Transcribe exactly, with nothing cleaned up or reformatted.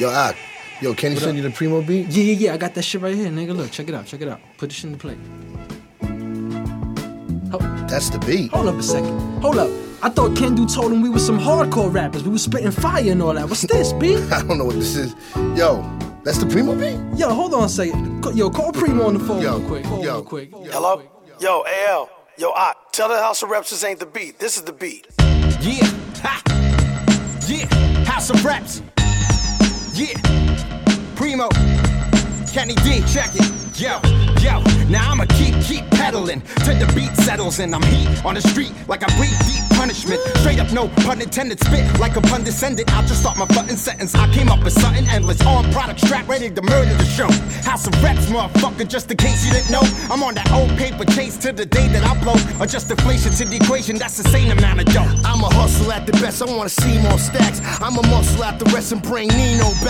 Yo, Ak. Yo, can you What send up? you the Primo beat? Yeah, yeah, yeah. I got that shit right here, nigga. Look, check it out, check it out. Put this in the plate. Oh, That's the beat. hold up a second. Hold up. I thought Kendu told him we were some hardcore rappers. We was spitting fire and all that. What's this, B? I don't know what this is. Yo, that's the Primo beat? Yo, hold on a second. Yo, call Primo on the phone Yo, real quick. Hold yo, real quick. yo. Hello? Yo, A L. Yo, I tell the House of Reps this ain't the beat. This is the beat. Yeah, ha, yeah, House of Reps. Yeah, Primo, Kenny D, check it. Yo, yo, now I'ma keep, keep pedaling till the beat settles and I'm heat on the street like I breathe deep punishment. Straight up, no pun intended, spit like a pun descendant. I'll just start my button sentence. I came up with something endless, on product strap, ready to murder the show. House of Reps, motherfucker, just in case you didn't know. I'm on that old paper chase to the day that I blow. Adjust inflation to the equation, that's the same amount of dough. I'm a hustle at the best, I wanna see more stacks. I'm a muscle at the rest and bring Nino back.